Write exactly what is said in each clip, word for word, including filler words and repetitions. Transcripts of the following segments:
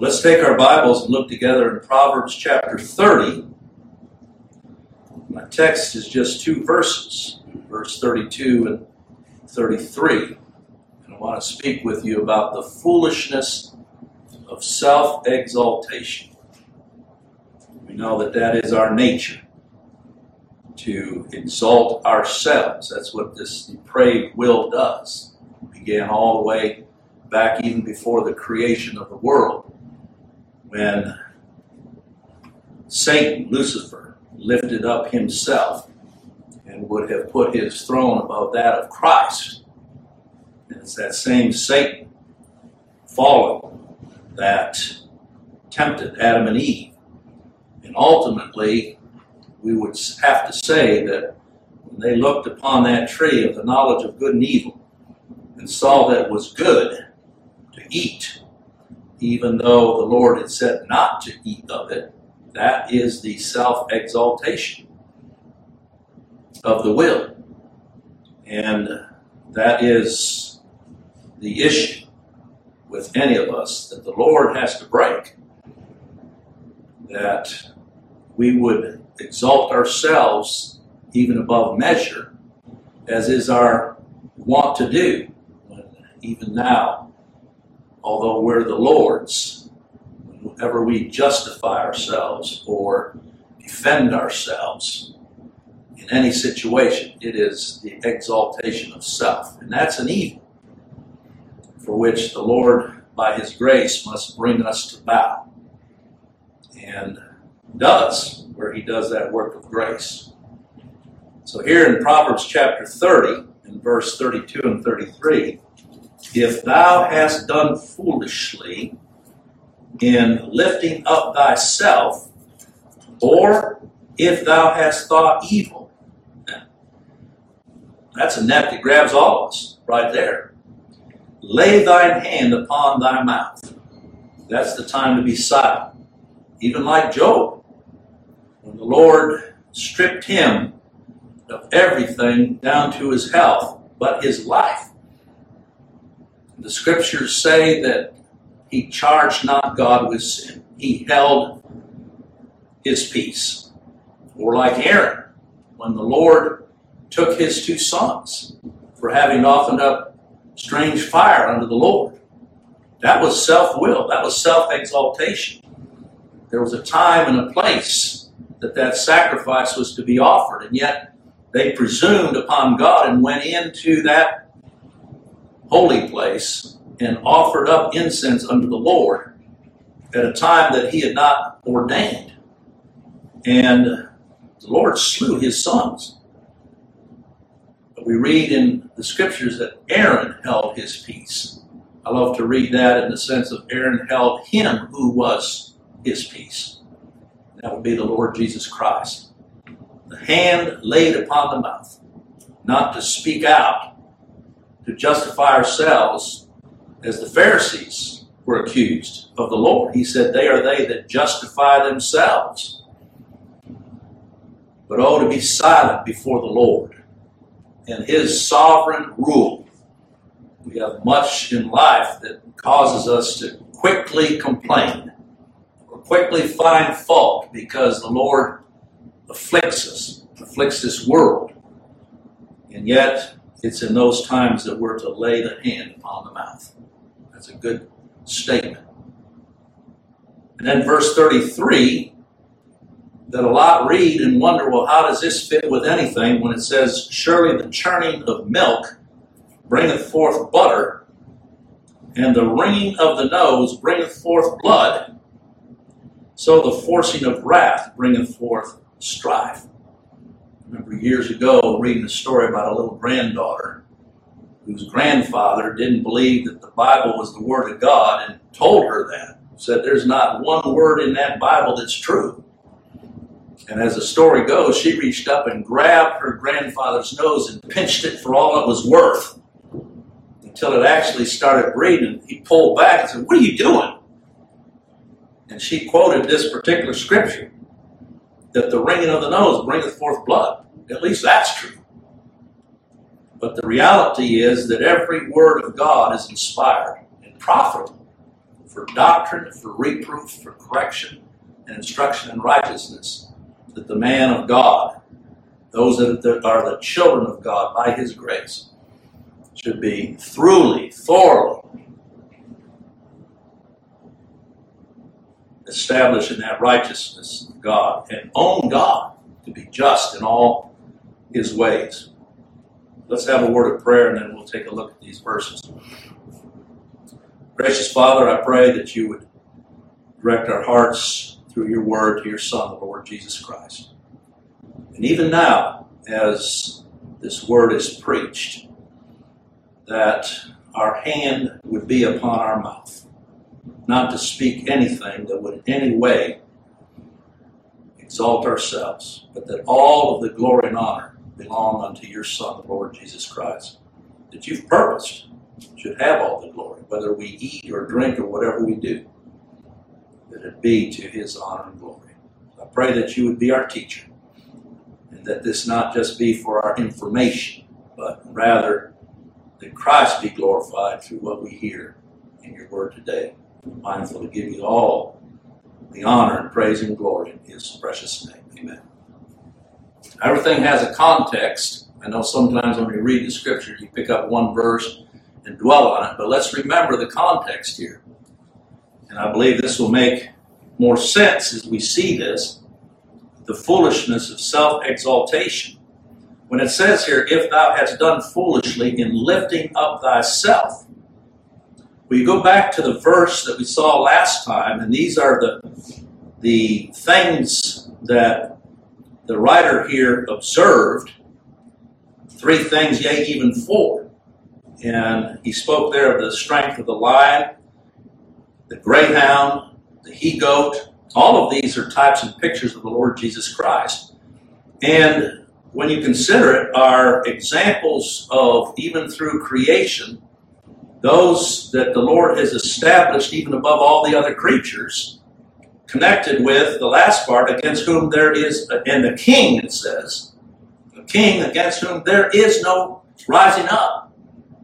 Let's take our Bibles and look together in Proverbs chapter thirty. My text is just two verses, verse thirty-two and thirty-three. And I want to speak with you about the foolishness of self-exaltation. We know that that is our nature, to exalt ourselves. That's what this depraved will does. It began all the way back even before the creation of the world, when Satan, Lucifer, lifted up himself and would have put his throne above that of Christ. And it's that same Satan, fallen, that tempted Adam and Eve. And ultimately, we would have to say that when they looked upon that tree of the knowledge of good and evil and saw that it was good to eat, even though the Lord had said not to eat of it, that is the self-exaltation of the will. And that is the issue with any of us that the Lord has to break. That we would exalt ourselves even above measure, as is our wont to do. When even now, although we're the Lord's, whenever we justify ourselves or defend ourselves in any situation, it is the exaltation of self. And that's an evil for which the Lord, by His grace, must bring us to bow. And does, where He does that work of grace. So here in Proverbs chapter thirty, in verse thirty-two and thirty-three, if thou hast done foolishly in lifting up thyself, or if thou hast thought evil, that's a net that grabs all of us right there. Lay thine hand upon thy mouth. That's the time to be silent. Even like Job, when the Lord stripped him of everything down to his health but his life. The scriptures say that he charged not God with sin. He held his peace. Or like Aaron, when the Lord took his two sons for having offered up strange fire unto the Lord. That was self-will. That was self-exaltation. There was a time and a place that that sacrifice was to be offered, and yet they presumed upon God and went into that holy place and offered up incense unto the Lord at a time that He had not ordained. And the Lord slew his sons. But we read in the scriptures that Aaron held his peace. I love to read that in the sense of Aaron held him who was his peace. That would be the Lord Jesus Christ. The hand laid upon the mouth, not to speak out, to justify ourselves, as the Pharisees were accused of the Lord. He said, they are they that justify themselves. But oh, to be silent before the Lord and His sovereign rule. We have much in life that causes us to quickly complain or quickly find fault because the Lord afflicts us, afflicts this world. And yet, it's in those times that we're to lay the hand upon the mouth. That's a good statement. And then verse thirty-three, that a lot read and wonder, well, how does this fit with anything when it says, surely the churning of milk bringeth forth butter, and the wringing of the nose bringeth forth blood, so the forcing of wrath bringeth forth strife. I remember years ago reading a story about a little granddaughter whose grandfather didn't believe that the Bible was the Word of God and told her that. Said there's not one word in that Bible that's true. And as the story goes, she reached up and grabbed her grandfather's nose and pinched it for all it was worth until it actually started bleeding. He pulled back and said, "What are you doing?" And she quoted this particular scripture, that the wringing of the nose bringeth forth blood. At least that's true. But the reality is that every word of God is inspired and profitable for doctrine, for reproof, for correction, and instruction in righteousness, that the man of God, those that are the children of God by his grace, should be thoroughly, thoroughly established in that righteousness of God and own God to be just in all his ways. Let's have a word of prayer and then we'll take a look at these verses. Gracious Father, I pray that you would direct our hearts through your word to your Son, the Lord Jesus Christ. And even now, as this word is preached, that our hand would be upon our mouth, not to speak anything that would in any way exalt ourselves, but that all of the glory and honor belong unto your Son, the Lord Jesus Christ, that you've purposed should have all the glory, whether we eat or drink or whatever we do, that it be to his honor and glory. I pray that you would be our teacher, and that this not just be for our information, but rather that Christ be glorified through what we hear in your word today. I'm mindful to give you all the honor and praise and glory in his precious name. Amen. Everything has a context. I know sometimes when we read the scripture, you pick up one verse and dwell on it, but let's remember the context here. And I believe this will make more sense as we see this, the foolishness of self-exaltation. When it says here, if thou hast done foolishly in lifting up thyself, well, you go back to the verse that we saw last time, and these are the, the things that the writer here observed, three things, yea, even four. And he spoke there of the strength of the lion, the greyhound, the he-goat. All of these are types and pictures of the Lord Jesus Christ. And when you consider it, are examples of, even through creation, those that the Lord has established even above all the other creatures, connected with the last part, against whom there is, and the king, it says, the king against whom there is no rising up.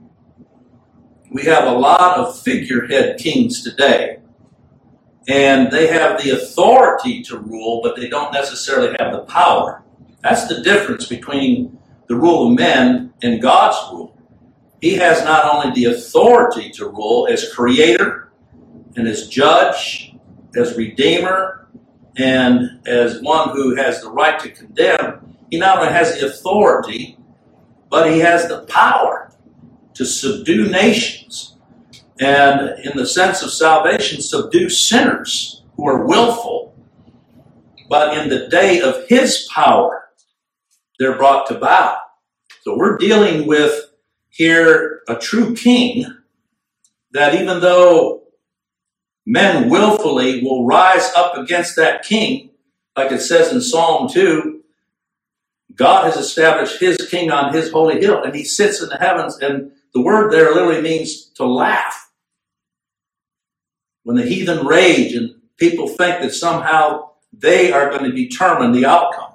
We have a lot of figurehead kings today, and they have the authority to rule, but they don't necessarily have the power. That's the difference between the rule of men and God's rule. He has not only the authority to rule as creator and as judge, as redeemer, and as one who has the right to condemn. He not only has the authority, but he has the power to subdue nations. And in the sense of salvation, subdue sinners who are willful. But in the day of his power, they're brought to bow. So we're dealing with here a true king that even though men willfully will rise up against that king, like it says in Psalm two, God has established his king on his holy hill, and he sits in the heavens, and the word there literally means to laugh. When the heathen rage and people think that somehow they are going to determine the outcome.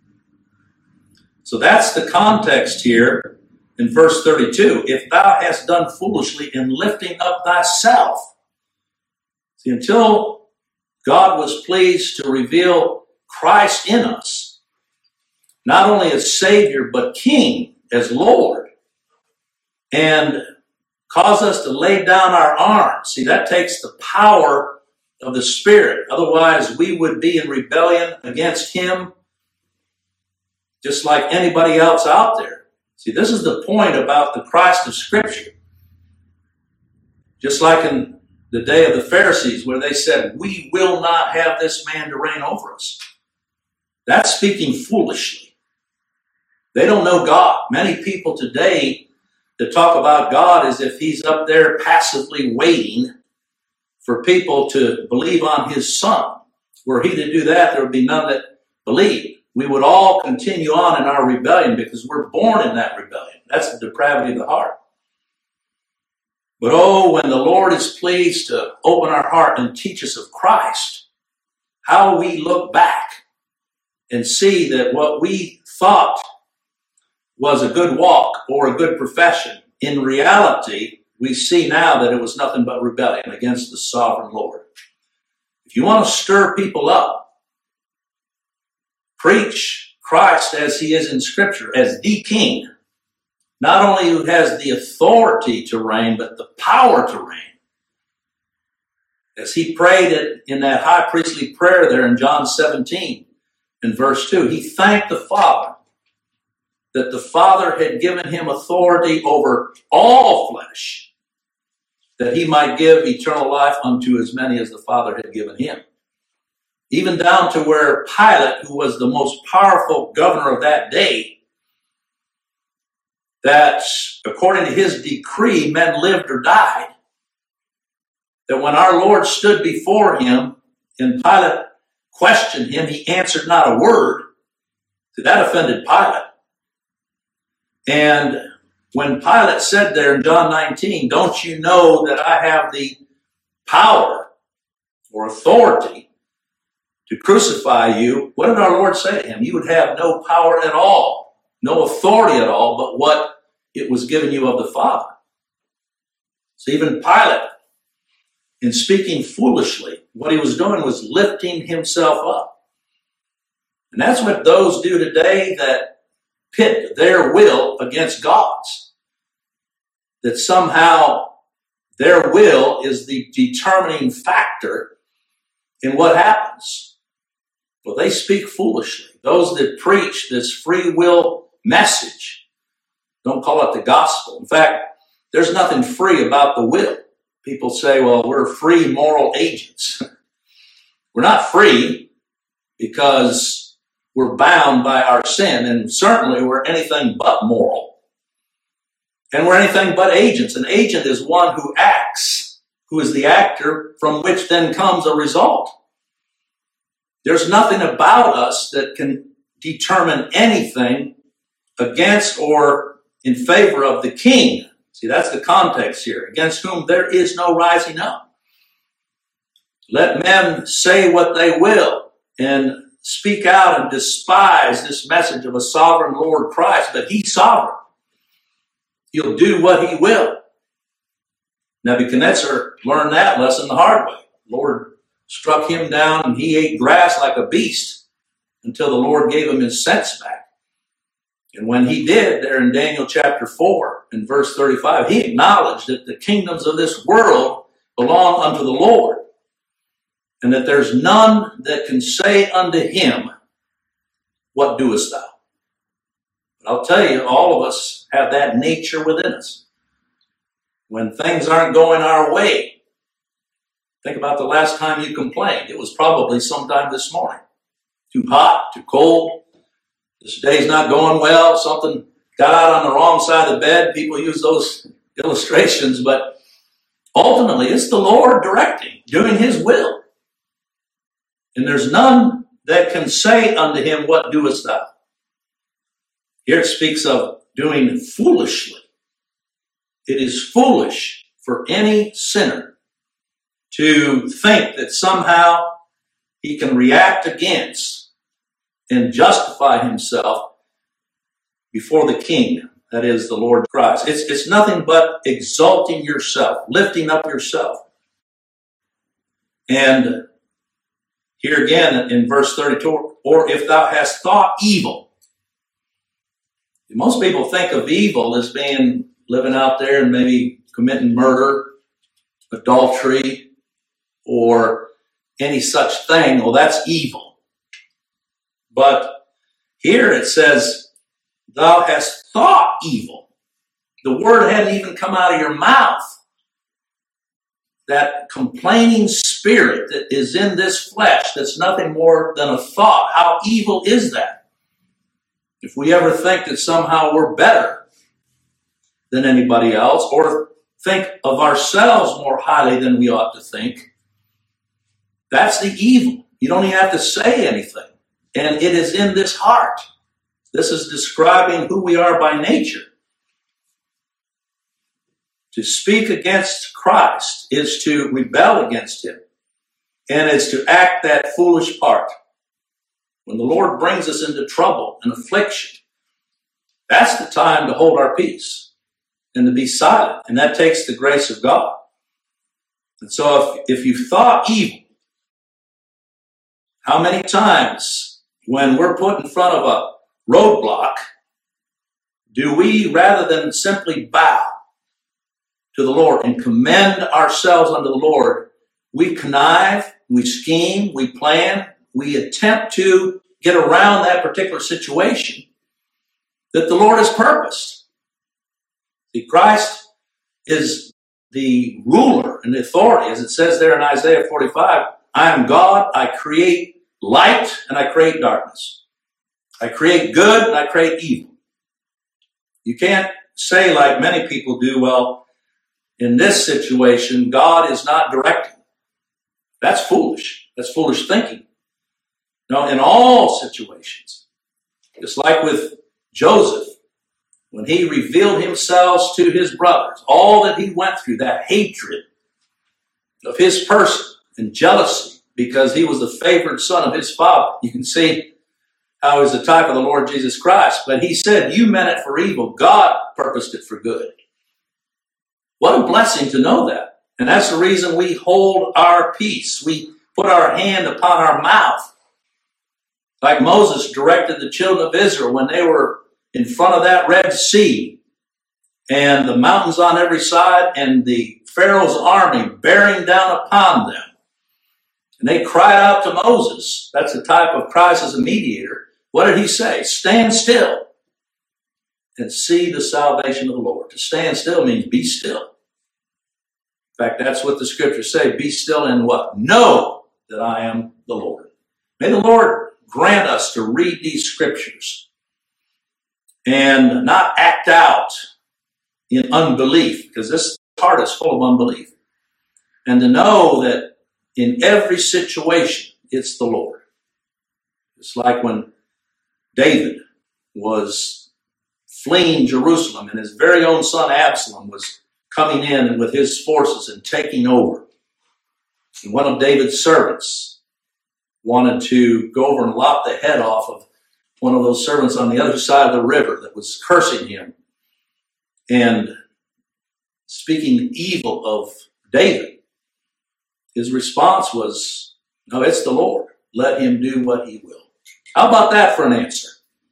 So that's the context here in verse thirty-two. If thou hast done foolishly in lifting up thyself. See, until God was pleased to reveal Christ in us, not only as Savior, but King, as Lord, and cause us to lay down our arms. See, that takes the power of the Spirit. Otherwise, we would be in rebellion against him, just like anybody else out there. See, this is the point about the Christ of Scripture. Just like in the day of the Pharisees, where they said, we will not have this man to reign over us. That's speaking foolishly. They don't know God. Many people today that talk about God as if he's up there passively waiting for people to believe on his Son. Were he to do that, there would be none that believe. We would all continue on in our rebellion because we're born in that rebellion. That's the depravity of the heart. But oh, when the Lord is pleased to open our heart and teach us of Christ, how we look back and see that what we thought was a good walk or a good profession, in reality we see now that it was nothing but rebellion against the sovereign Lord. If you want to stir people up, preach Christ as he is in Scripture, as the King. Not only who has the authority to reign, but the power to reign. As he prayed it in that high priestly prayer there in John seventeen, in verse two, he thanked the Father that the Father had given him authority over all flesh, that he might give eternal life unto as many as the Father had given him. Even down to where Pilate, who was the most powerful governor of that day, that according to his decree, men lived or died, that when our Lord stood before him and Pilate questioned him, he answered not a word. So that offended Pilate. And when Pilate said there in John nineteen, don't you know that I have the power or authority to crucify you? What did our Lord say to him? You would have no power at all, no authority at all, but what it was given you of the Father. So even Pilate, in speaking foolishly, what he was doing was lifting himself up. And that's what those do today that pit their will against God's. That somehow their will is the determining factor in what happens. Well, they speak foolishly. Those that preach this free will message, don't call it the gospel. In fact, there's nothing free about the will. People say, well, we're free moral agents. We're not free because we're bound by our sin, and certainly we're anything but moral. And we're anything but agents. An agent is one who acts, who is the actor from which then comes a result. There's nothing about us that can determine anything against or in favor of the King. See, that's the context here. Against whom there is no rising up. Let men say what they will and speak out and despise this message of a sovereign Lord Christ, but he's sovereign. He'll do what he will. Nebuchadnezzar learned that lesson the hard way. The Lord struck him down and he ate grass like a beast until the Lord gave him his sense back. And when he did, there in Daniel chapter four and verse thirty-five, he acknowledged that the kingdoms of this world belong unto the Lord, and that there's none that can say unto him, what doest thou? But I'll tell you, all of us have that nature within us. When things aren't going our way, think about the last time you complained. It was probably sometime this morning. Too hot, too cold. This day's not going well. Something got out on the wrong side of the bed. People use those illustrations, but ultimately it's the Lord directing, doing his will. And there's none that can say unto him, what doest thou? Here it speaks of doing foolishly. It is foolish for any sinner to think that somehow he can react against and justify himself before the King, that is the Lord Christ. It's, it's nothing but exalting yourself, lifting up yourself. And here again in verse thirty-two, or if thou hast thought evil. Most people think of evil as being living out there and maybe committing murder, adultery, or any such thing. Well, that's evil. But here it says, thou hast thought evil. The word hadn't even come out of your mouth. That complaining spirit that is in this flesh, that's nothing more than a thought. How evil is that? If we ever think that somehow we're better than anybody else, or think of ourselves more highly than we ought to think, that's the evil. You don't even have to say anything. And it is in this heart. This is describing who we are by nature. To speak against Christ is to rebel against him. And is to act that foolish part. When the Lord brings us into trouble and affliction, that's the time to hold our peace and to be silent. And that takes the grace of God. And so if, if you've thought evil, how many times when we're put in front of a roadblock, do we, rather than simply bow to the Lord and commend ourselves unto the Lord, we connive, we scheme, we plan, we attempt to get around that particular situation that the Lord has purposed. See, Christ is the ruler and the authority, as it says there in Isaiah forty-five, I am God, I create light and I create darkness. I create good and I create evil. You can't say like many people do, well, in this situation, God is not directing. That's foolish. That's foolish thinking. No, in all situations, just like with Joseph, when he revealed himself to his brothers, all that he went through, that hatred of his person and jealousy because he was the favored son of his father. You can see how he's a type of the Lord Jesus Christ. But he said, you meant it for evil. God purposed it for good. What a blessing to know that. And that's the reason we hold our peace. We put our hand upon our mouth. Like Moses directed the children of Israel when they were in front of that Red Sea and the mountains on every side and the Pharaoh's army bearing down upon them. And they cried out to Moses. That's the type of Christ as a mediator. What did he say? Stand still and see the salvation of the Lord. To stand still means be still. In fact, that's what the scriptures say. Be still and what? Know that I am the Lord. May the Lord grant us to read these scriptures and not act out in unbelief, because this heart is full of unbelief. And to know that in every situation, it's the Lord. It's like when David was fleeing Jerusalem and his very own son Absalom was coming in and with his forces and taking over. And one of David's servants wanted to go over and lop the head off of one of those servants on the other side of the river that was cursing him and speaking evil of David. His response was, no, it's the Lord. Let him do what he will. How about that for an answer?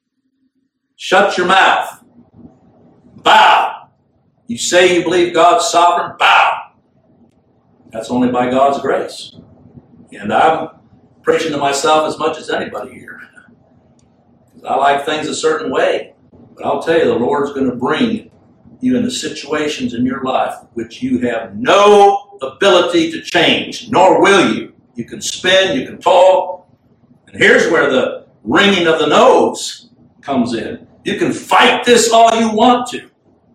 Shut your mouth. Bow. You say you believe God's sovereign? Bow. That's only by God's grace. And I'm preaching to myself as much as anybody here. I like things a certain way. But I'll tell you, the Lord's going to bring you into situations in your life which you have no ability to change, nor will you. You can spin, you can talk. And here's where the ringing of the nose comes in. You can fight this all you want to.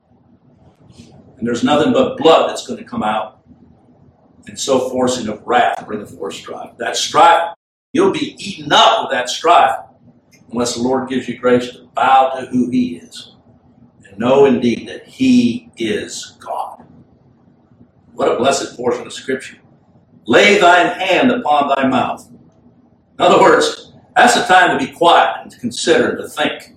And there's nothing but blood that's going to come out. And so forcing of wrath bringeth forth strife. That strife, you'll be eaten up with that strife unless the Lord gives you grace to bow to who he is. And know indeed that he is God. What a blessed portion of Scripture. Lay thine hand upon thy mouth. In other words, that's the time to be quiet and to consider and to think.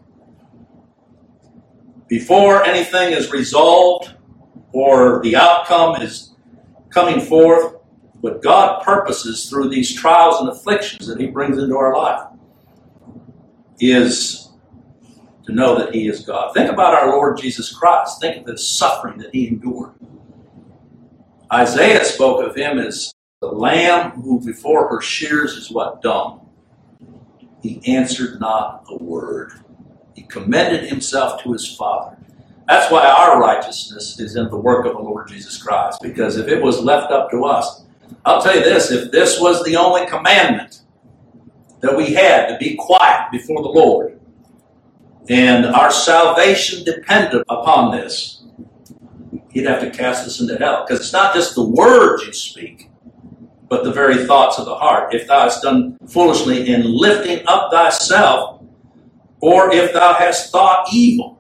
Before anything is resolved or the outcome is coming forth, what God purposes through these trials and afflictions that he brings into our life is to know that he is God. Think about our Lord Jesus Christ. Think of the suffering that he endured. Isaiah spoke of him as the lamb who before her shears is what? Dumb. He answered not a word. He commended himself to his Father. That's why our righteousness is in the work of the Lord Jesus Christ. Because if it was left up to us, I'll tell you this, if this was the only commandment that we had, to be quiet before the Lord, and our salvation depended upon this, he'd have to cast us into hell. Because it's not just the words you speak, but the very thoughts of the heart. If thou hast done foolishly in lifting up thyself, or if thou hast thought evil.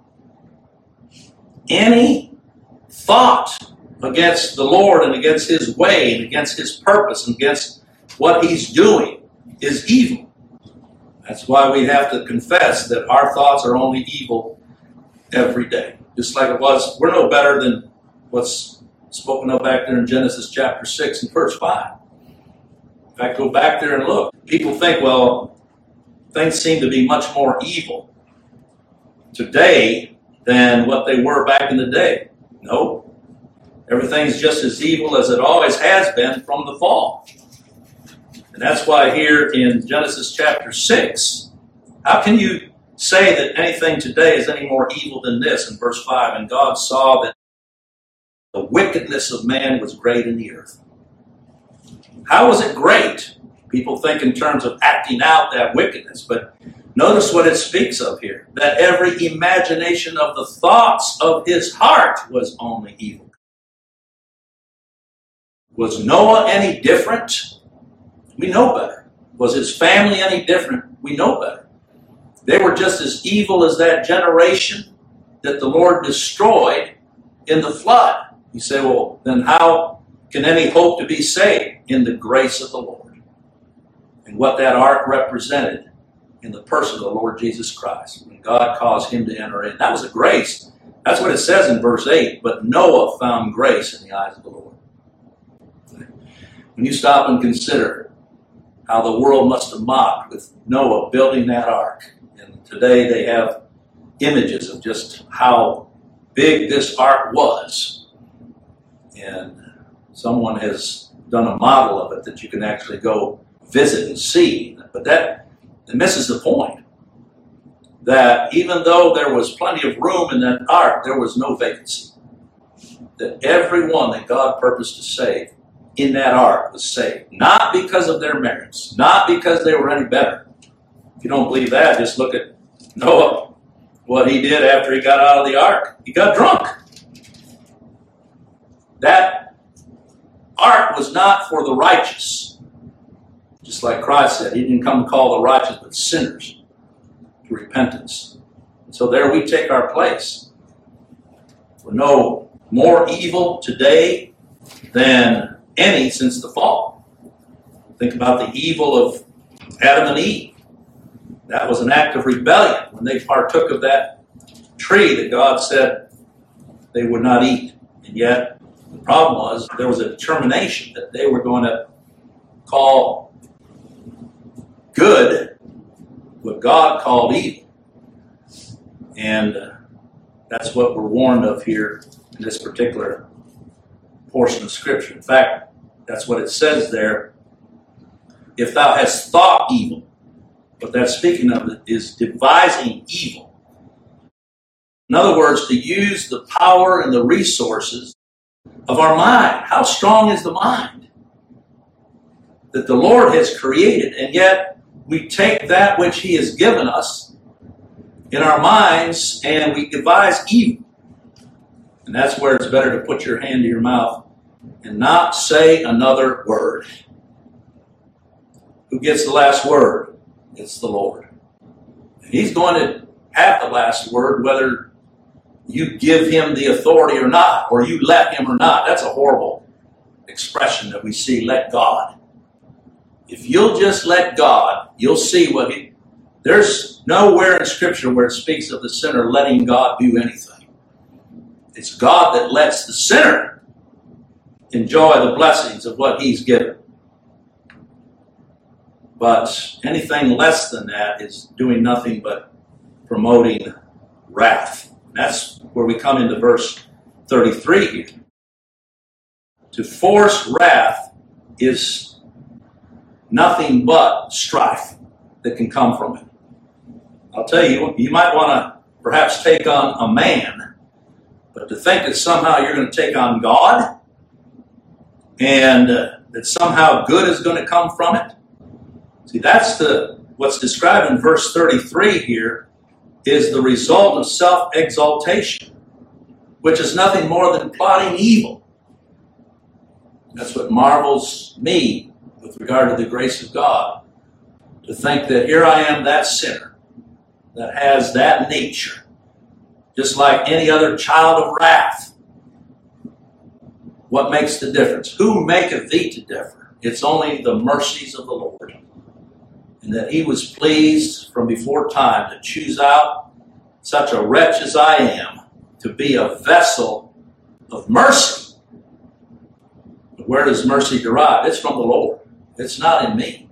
Any thought against the Lord and against his way and against his purpose and against what he's doing is evil. That's why we have to confess that our thoughts are only evil every day. Just like it was, we're no better than what's spoken of back there in Genesis chapter six and verse five. In fact, go back there and look. People think, well, things seem to be much more evil today than what they were back in the day. No. Everything's just as evil as it always has been from the fall. And that's why here in Genesis chapter six, how can you say that anything today is any more evil than this? In verse five, and God saw that the wickedness of man was great in the earth. How was it great? People think in terms of acting out that wickedness, but notice what it speaks of here, that every imagination of the thoughts of his heart was only evil. Was Noah any different? We know better. Was his family any different? We know better. They were just as evil as that generation that the Lord destroyed in the flood. You say, well, then how can any hope to be saved? In the grace of the Lord. And what that ark represented in the person of the Lord Jesus Christ. When God caused him to enter in. That was a grace. That's what it says in verse eight. But Noah found grace in the eyes of the Lord. When you stop and consider how the world must have mocked with Noah building that ark. And today they have images of just how big this ark was. And someone has done a model of it that you can actually go visit and see. But that, that misses the point. That even though there was plenty of room in that ark, there was no vacancy. That everyone that God purposed to save in that ark was saved. Not because of their merits. Not because they were any better. If you don't believe that, just look at Noah. What he did after he got out of the ark. He got drunk. That ark was not for the righteous. Just like Christ said, he didn't come to call the righteous, but sinners to repentance. And so there we take our place. We're no more evil today than any since the fall. Think about the evil of Adam and Eve. That was an act of rebellion when they partook of that tree that God said they would not eat. And yet, the problem was there was a determination that they were going to call good what God called evil. And uh, that's what we're warned of here in this particular portion of Scripture. In fact, that's what it says there. If thou hast thought evil, what that's speaking of is devising evil. In other words, to use the power and the resources of our mind. How strong is the mind that the Lord has created, and yet we take that which he has given us in our minds and we devise evil. And that's where it's better to put your hand to your mouth and not say another word. Who gets the last word? It's the Lord. And he's going to have the last word whether you give him the authority or not, or you let him or not. That's a horrible expression that we see, let God. If you'll just let God, you'll see what he... There's nowhere in Scripture where it speaks of the sinner letting God do anything. It's God that lets the sinner enjoy the blessings of what he's given. But anything less than that is doing nothing but promoting wrath. That's where we come into verse thirty-three here. To force wrath is nothing but strife that can come from it. I'll tell you, you might want to perhaps take on a man, but to think that somehow you're going to take on God and uh, that somehow good is going to come from it. See, that's the what's described in verse thirty-three here is the result of self-exaltation, which is nothing more than plotting evil. That's what marvels me with regard to the grace of God, to think that here I am, that sinner, that has that nature, just like any other child of wrath. What makes the difference? Who maketh thee to differ? It's only the mercies of the Lord. And that he was pleased from before time to choose out such a wretch as I am, to be a vessel of mercy. But where does mercy derive? It's from the Lord. It's not in me.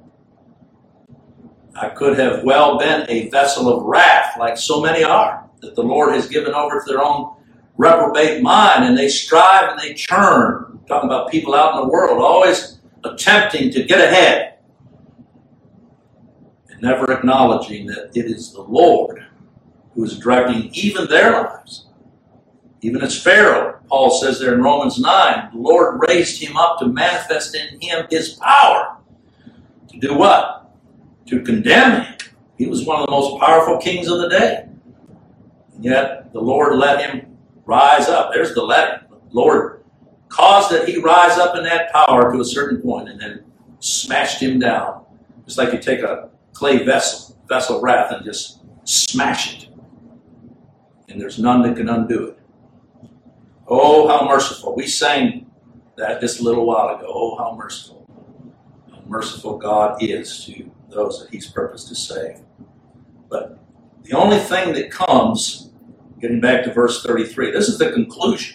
I could have well been a vessel of wrath, like so many are, that the Lord has given over to their own reprobate mind, and they strive and they churn. I'm talking about people out in the world, always attempting to get ahead, and never acknowledging that it is the Lord who is directing even their lives. Even as Pharaoh, Paul says there in Romans nine, the Lord raised him up to manifest in him his power. To do what? To condemn him. He was one of the most powerful kings of the day. And yet the Lord let him rise up. There's the letting. The Lord caused that he rise up in that power to a certain point and then smashed him down. Just like you take a clay vessel, vessel of wrath, and just smash it. And there's none that can undo it. Oh, how merciful. We sang that just a little while ago. Oh, how merciful. How merciful God is to those that he's purposed to save. But the only thing that comes, getting back to verse thirty-three, this is the conclusion.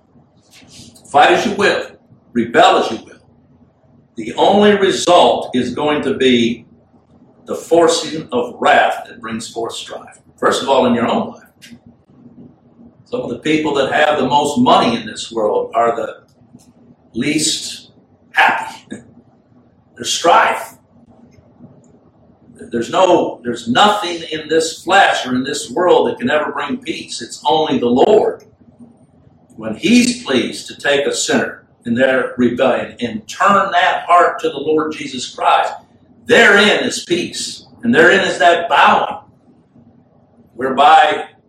Fight as you will, rebel as you will. The only result is going to be the forcing of wrath that brings forth strife. First of all, in your own life. Some of the people that have the most money in this world are the least happy. There's strife. There's no, there's nothing in this flesh or in this world that can ever bring peace. It's only the Lord. When he's pleased to take a sinner in their rebellion and turn that heart to the Lord Jesus Christ, therein is peace. And therein is that bowing, whereby,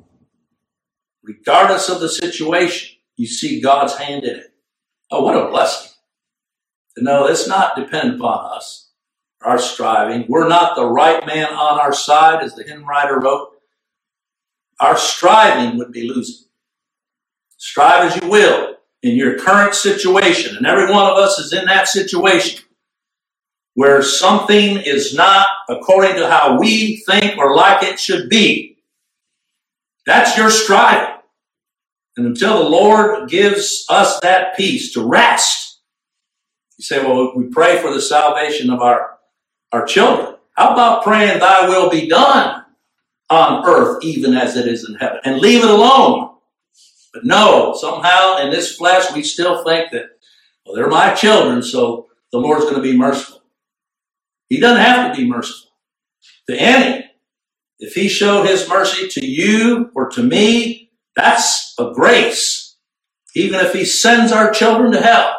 regardless of the situation, you see God's hand in it. Oh, what a blessing. To know it's not dependent upon us, our striving. We're not the right man on our side, as the hymn writer wrote. Our striving would be losing. Strive as you will in your current situation, and every one of us is in that situation where something is not according to how we think or like it should be. That's your striving. And until the Lord gives us that peace to rest, you say, well, we pray for the salvation of our, our children. How about praying thy will be done on earth even as it is in heaven? And leave it alone. But no, somehow in this flesh we still think that, well, they're my children, so the Lord's going to be merciful. He doesn't have to be merciful to any. If he showed his mercy to you or to me, that's a grace. Even if he sends our children to hell,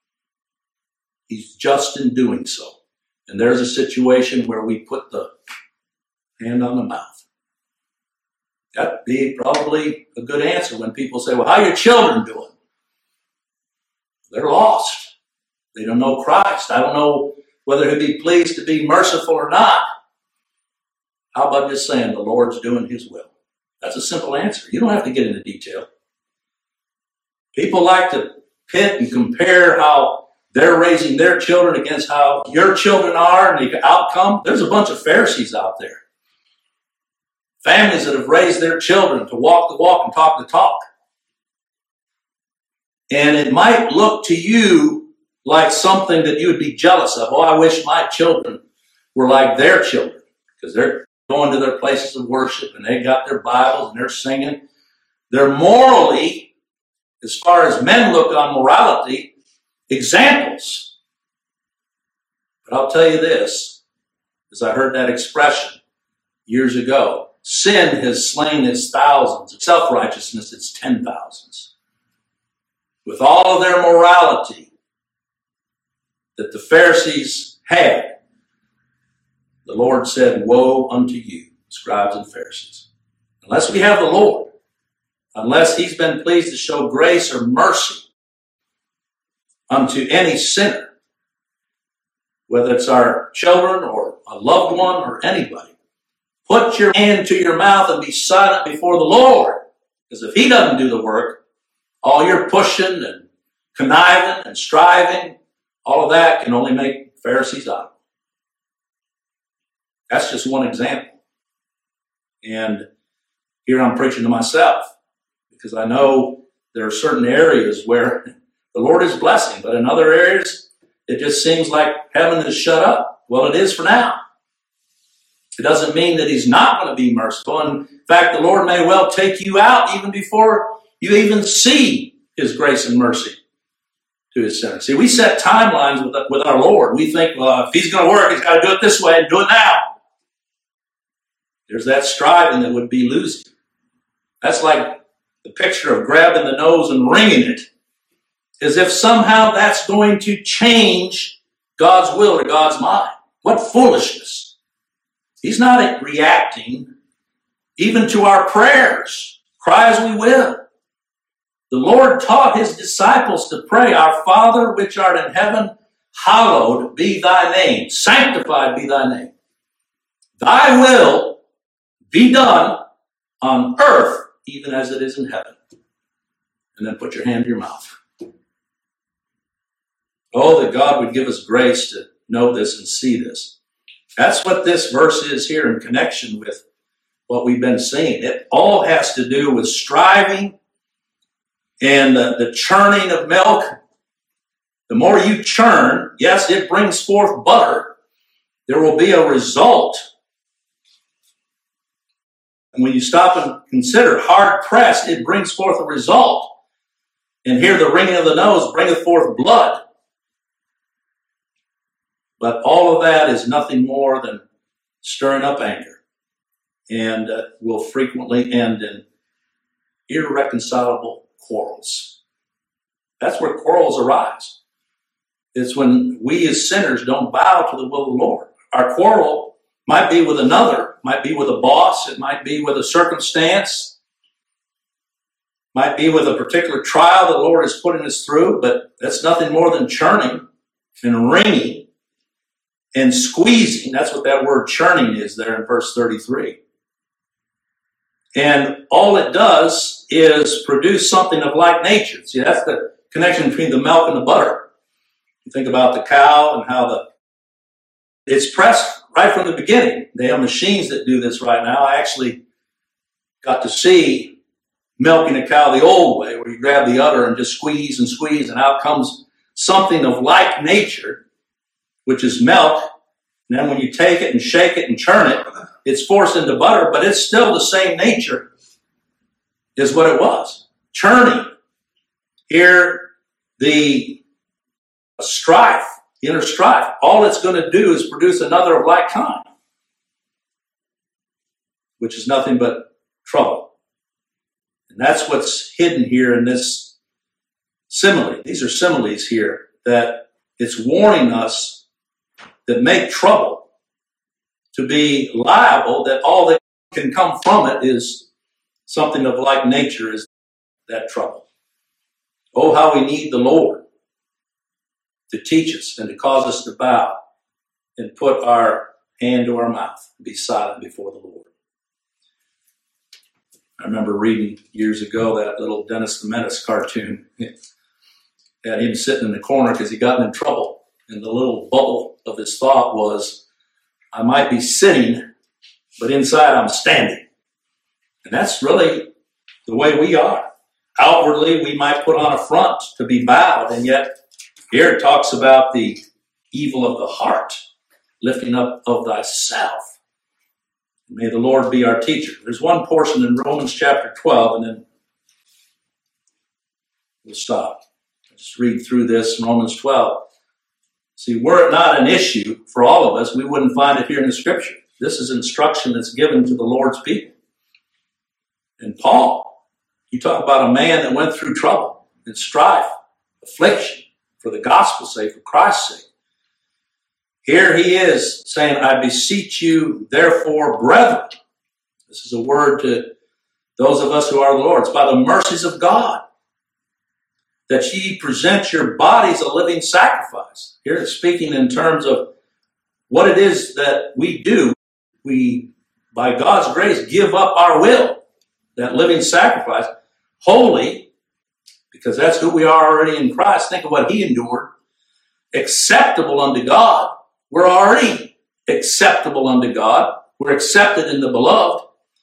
he's just in doing so. And there's a situation where we put the hand on the mouth. That'd be probably a good answer when people say, well, how are your children doing? They're lost. They don't know Christ. I don't know whether he'd be pleased to be merciful or not. How about just saying the Lord's doing his will? That's a simple answer. You don't have to get into detail. People like to pit and compare how they're raising their children against how your children are and the outcome. There's a bunch of Pharisees out there. Families that have raised their children to walk the walk and talk the talk. And it might look to you like something that you would be jealous of. Oh, I wish my children were like their children, because they're going to their places of worship and they got their Bibles and they're singing. They're morally, as far as men look on morality, examples. But I'll tell you this, as I heard that expression years ago, sin has slain its thousands, self-righteousness its ten thousands. With all of their morality that the Pharisees had, the Lord said, woe unto you, scribes and Pharisees. Unless we have the Lord, unless he's been pleased to show grace or mercy unto any sinner, whether it's our children or a loved one or anybody, put your hand to your mouth and be silent before the Lord. Because if he doesn't do the work, all your pushing and conniving and striving, all of that can only make Pharisees out. That's just one example. And Here I'm preaching to myself because I know there are certain areas where the Lord is blessing, but in other areas, it just seems like heaven is shut up. Well, it is for now. It doesn't mean that he's not going to be merciful. In fact, the Lord may well take you out even before you even see his grace and mercy to his sinners. See, we set timelines with, with our Lord. We think, well, if he's going to work, he's got to do it this way and do it now. There's that striving that would be losing. That's like the picture of grabbing the nose and wringing it, as if somehow that's going to change God's will or God's mind. What foolishness. He's not reacting even to our prayers. Cry as we will. The Lord taught his disciples to pray, Our Father which art in heaven, hallowed be thy name. Sanctified be thy name. Thy will be done on earth, even as it is in heaven. And then put your hand to your mouth. Oh, that God would give us grace to know this and see this. That's what this verse is here in connection with what we've been seeing. It all has to do with striving and the, the churning of milk. The more you churn, yes, it brings forth butter. There will be a result. And when you stop and consider, hard pressed, it brings forth a result. And here the wringing of the nose bringeth forth blood. But all of that is nothing more than stirring up anger, and uh, will frequently end in irreconcilable quarrels. That's where quarrels arise. It's when we as sinners don't bow to the will of the Lord. Our quarrel might be with another, might be with a boss, it might be with a circumstance, might be with a particular trial the Lord is putting us through, but that's nothing more than churning and wringing and squeezing. That's what that word churning is there in verse thirty-three. And all it does is produce something of like nature. See, that's the connection between the milk and the butter. You think about the cow and how the it's pressed right from the beginning. They have machines that do this right now. I actually got to see milking a cow the old way, where you grab the udder and just squeeze and squeeze, and out comes something of like nature, which is milk. And then when you take it and shake it and churn it, it's forced into butter, but it's still the same nature as what it was. Churning. Here, the strife, inner strife, all it's going to do is produce another of like kind, which is nothing but trouble. And that's what's hidden here in this simile. These are similes here, that it's warning us that make trouble to be liable, that all that can come from it is something of like nature as that trouble. Oh, how we need the Lord to teach us and to cause us to bow and put our hand to our mouth and be silent before the Lord. I remember reading years ago that little Dennis the Menace cartoon. It had him sitting in the corner because he got in trouble. And the little bubble of his thought was, I might be sitting, but inside I'm standing. And that's really the way we are. Outwardly, we might put on a front to be bowed, and yet here it talks about the evil of the heart, lifting up of thyself. May the Lord be our teacher. There's one portion in Romans chapter twelve, and then we'll stop. I'll just read through this in Romans twelve. See, were it not an issue for all of us, we wouldn't find it here in the Scripture. This is instruction that's given to the Lord's people. And Paul, you talk about a man that went through trouble and strife, affliction, for the gospel's sake, for Christ's sake. Here he is saying, I beseech you, therefore, brethren. This is a word to those of us who are the Lord's. By the mercies of God, that ye present your bodies a living sacrifice. Here it's speaking in terms of what it is that we do. We, by God's grace, give up our will, that living sacrifice, holy, because that's who we are already in Christ. Think of what he endured. Acceptable unto God. We're already acceptable unto God. We're accepted in the beloved.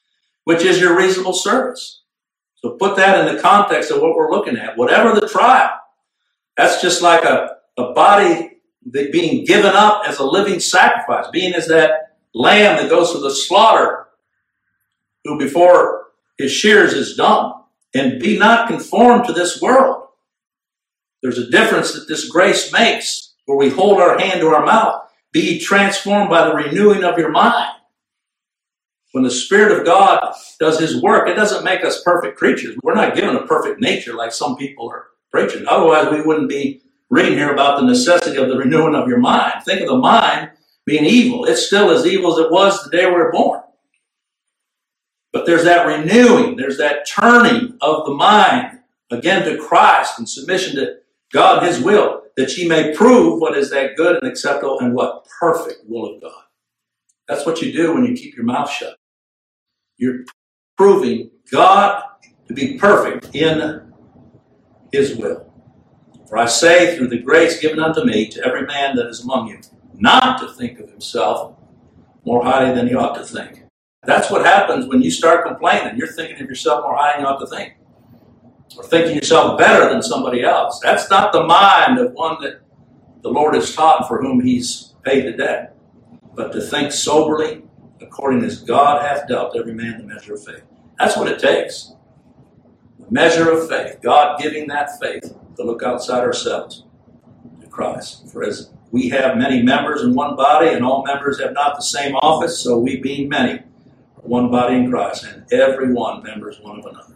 which is your reasonable service. So put that in the context of what we're looking at. Whatever the trial, that's just like a, a body that being given up as a living sacrifice, being as that lamb that goes to the slaughter, who before his shears is done. And be not conformed to this world. There's a difference that this grace makes, where we hold our hand to our mouth. Be transformed by the renewing of your mind. When the Spirit of God does His work, it doesn't make us perfect creatures. We're not given a perfect nature like some people are preaching. Otherwise, we wouldn't be reading here about the necessity of the renewing of your mind. Think of the mind being evil. It's still as evil as it was the day we were born. But there's that renewing, there's that turning of the mind again to Christ in submission to God, His will, that ye may prove what is that good and acceptable and what perfect will of God. That's what you do when you keep your mouth shut. You're proving God to be perfect in His will. For I say, through the grace given unto me, to every man that is among you, not to think of himself more highly than he ought to think. That's what happens when you start complaining. You're thinking of yourself more highly than you ought to think. Or thinking yourself better than somebody else. That's not the mind of one that the Lord has taught, for whom He's paid the debt. But to think soberly, according as God hath dealt every man the measure of faith. That's what it takes. The measure of faith. God giving that faith to look outside ourselves to Christ. For as we have many members in one body, and all members have not the same office, so we being many are one body in Christ, and every one members one of another.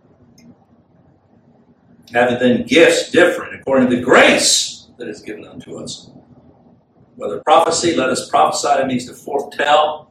Having then gifts different according to the grace that is given unto us. Whether prophecy, let us prophesy, that means to foretell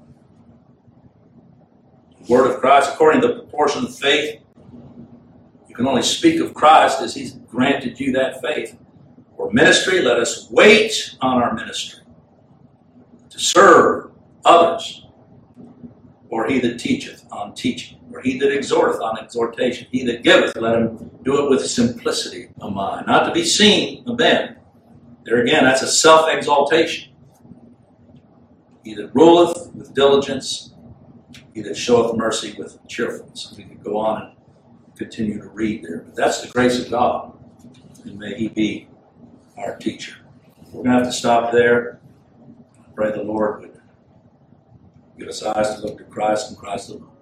the word of Christ according to the proportion of faith. You can only speak of Christ as He's granted you that faith. Or ministry, let us wait on our ministry to serve others. Or he that teacheth on teaching. Or he that exhorteth on exhortation. He that giveth, let him do it with simplicity of mind. Not to be seen of men. There again, that's a self-exaltation. He that ruleth with diligence. He that showeth mercy with cheerfulness. We could go on and continue to read there. But that's the grace of God. And may He be our teacher. We're going to have to stop there. I pray the Lord would give us eyes to look to Christ and Christ alone.